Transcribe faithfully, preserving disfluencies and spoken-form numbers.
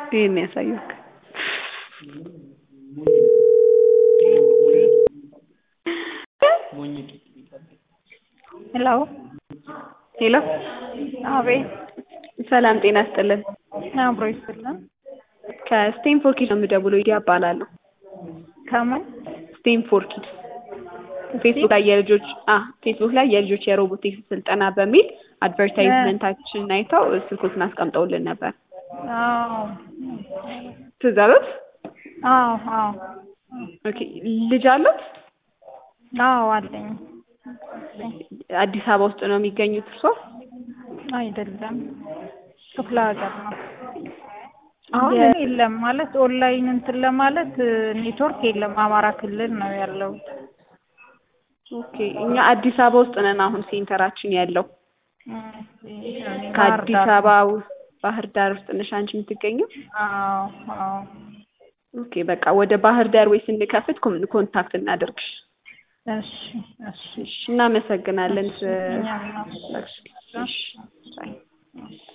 ይሄን ያሳዩክ ሄሎ ሄሎ አቤት ሰላም ጤና ይስጥልን አብሮ ይስጥልን ከስቴንፎርድ ኪድስ ነው የምደውለው ሊዲያ እባላለሁ ከምን ስቴንፎርድ ኪድስ ፌስቡክ ላይ የልጆች አ ፌስቡክ ላይ የልጆች የሮቦቲክስ ስልጠና በሚል አድቨርታይዝመንታችን አይተው ስልኮችን አስቀምጠውልን ነበር አዎ ትዝ አሎት አዎ አዎ ኦኬ ልጅ አሎት አዎ አለኝ አዲስ አበባ ውስጥ ነው የሚገኙት እርስዎ አይደለም ክፍለ ሀገር ነው አሁን የለም ማለት ኦንላይን እንትን ለማለት ኔትወርክ የለም አማራ ክልል ነው ያለው ኦኬ እኛ አዲስ አበባ ውስጥ ነን አሁን ሴንተራችን ያለው ከአዲስ አበባ ባህር ዳር ውስጥ ነሽ አንቺ የምትገኘው አዎ አዎ ኦኬ በቃ ወደ ባህር ዳር ወይ ስንከፍት ኮንታክት እናደርግሽ እሺ እሺ እናመሰግናለን እኛም ነው እሺ ባይ